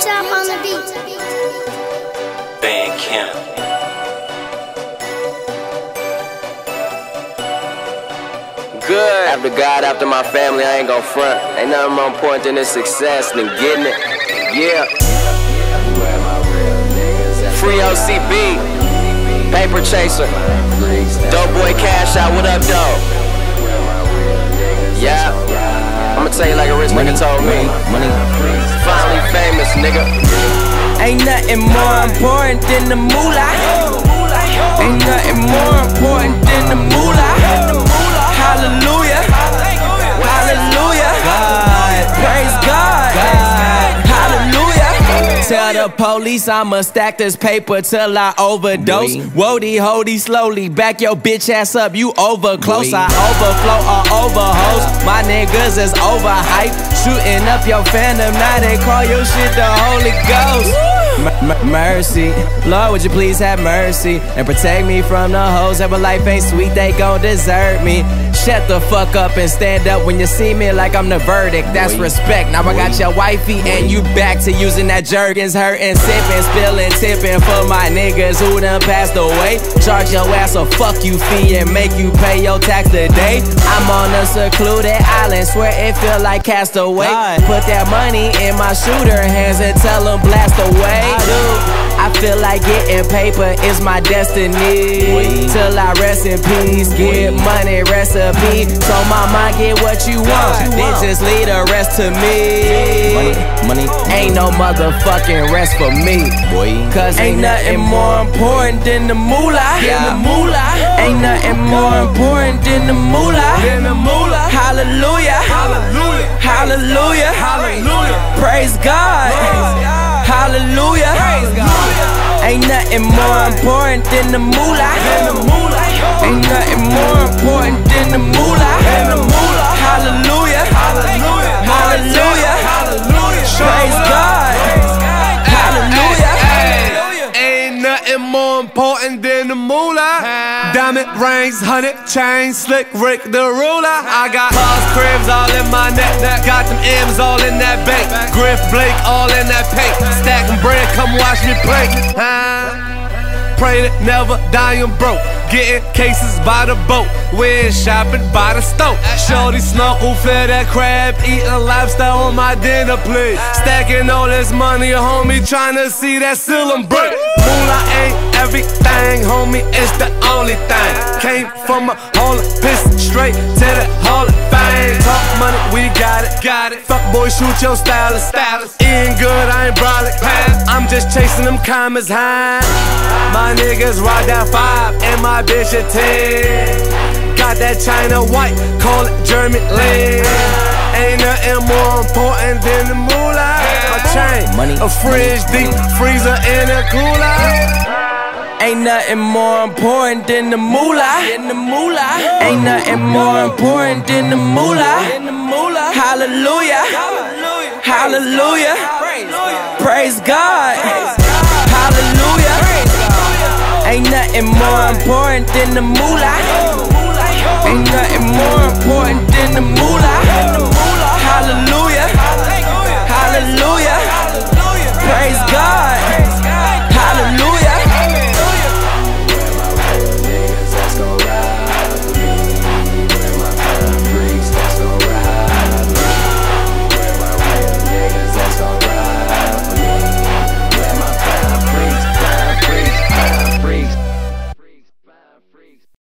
Top on the beat. Bandcamp. Good. After God, after my family, I ain't gon' front. Ain't nothing more important than this success than getting it. Yeah. Free OCB, Paper Chaser, Dope Boy Cash Out. What up, dog? Yeah. I'ma tell you like a rich nigga told me. Finally famous, nigga. Ain't nothing more important than the moolah. Ain't nothing more important than the moolah. Hallelujah. Hallelujah. Praise God. Hallelujah. Tell the police I'ma stack this paper till I overdose. Wody, holdy, slowly back your bitch ass up. You over close. I overflow or overhost. My niggas is overhyped. Shooting up your fandom. Now they call your shit the Holy Ghost. Mercy, Lord, would you please have mercy and protect me from the hoes that my life ain't sweet, they gon' desert me. Shut the fuck up and stand up when you see me like I'm the verdict. That's respect. Now I got your wifey and you back to using that Jergens, hurting, sipping, spilling, tipping for my niggas who done passed away. Charge your ass a fuck you fee and make you pay your tax today. I'm on a secluded island, swear it feel like Castaway. Put that money in my shooter hands and tell them blast away. I feel like getting paper is my destiny. Till I rest in peace, get money recipe. So mama, get what you want, then just leave the rest to me. Money, ain't no motherfucking rest for me. Cause ain't nothing more important than the moolah. Ain't nothing more important than the moolah. Hallelujah. Hallelujah. Praise God. Hallelujah. Ain't nothing more important than the moolah. Ain't nothing more important than the moolah. Hallelujah. Hallelujah. Praise God. Hallelujah. Ain't nothing more important than the moolah. Diamond rings, 100 chains, slick Rick the ruler. I got cars, cribs all in my neck. Got them M's all in that bank. Griff Blake all in that paint. Stacking bread, come watch me play. Pray to never die, I'm broke. Getting cases by the boat. We're shopping by the stove. Shorty snorkel, flare that crab. Eating lifestyle on my dinner plate. Stacking all this money, homie, trying to see that ceiling break. Moolah ain't everything, homie, it's the only thing. Came from a hall of piss straight to the hall of fame. Talk money, we got it. Fuck boy, shoot your stylist. Eating good, I ain't brolic. I'm just chasing them commas high. My niggas ride that 5 and my bitch a 10. Got that China white, call it German lean. Ain't nothing more important than the moolah. A chain, a fridge, deep freezer, and a cooler. Ain't nothing more important than the moolah. Ain't nothing more important than the moolah. Hallelujah. Hallelujah. Praise God. Hallelujah. Ain't nothing more important than the moolah. Ain't nothing more important than the moolah.